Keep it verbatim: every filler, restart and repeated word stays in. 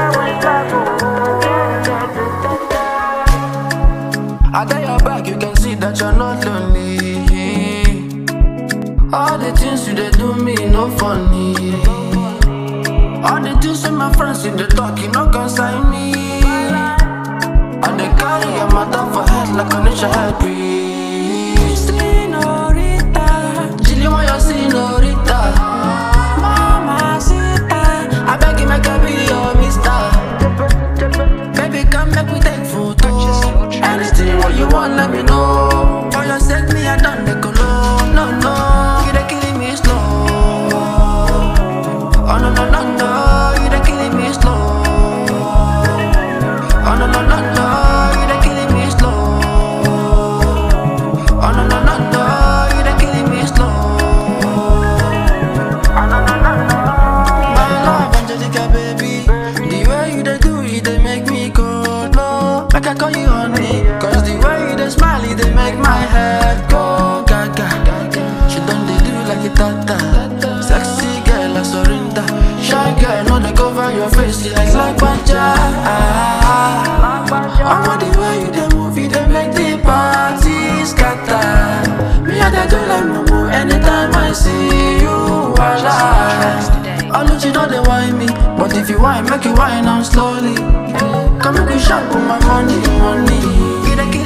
I got your back, you can see that you're not lonely. All the things you they do me no funny. All the things with my friends in the talk, you no consign me. And they carry your mother for head like a nature head breeze. Senorita, Jilly, your senorita. Mama, sita, I beg you make a video, mister. Baby, come make we take photo. Anything what you want, let me know. For your sake, me I done the cologne. No, no, you they killing me slow. Oh no, no, no, no, you they killing me slow. Oh no, no, no, no, you they killing me slow. Oh no, no, no, no, you they killing me slow. Oh no, no, no, no. My love, Angelica, baby. The way you they do it, they make me go low. Make I call you honey, cause the way you they smile, it they make my head go gaga. She done they do like a tata. Sexy girl, I surrender. Shy girl, no they cover your face, you like like Banja. I want the way you they move, it they make the party scatter. Me I they do like Momo anytime I see you alive. I know you know they whine me, but if you whine, make you whine on slowly. Come make you shop on my money, money. You they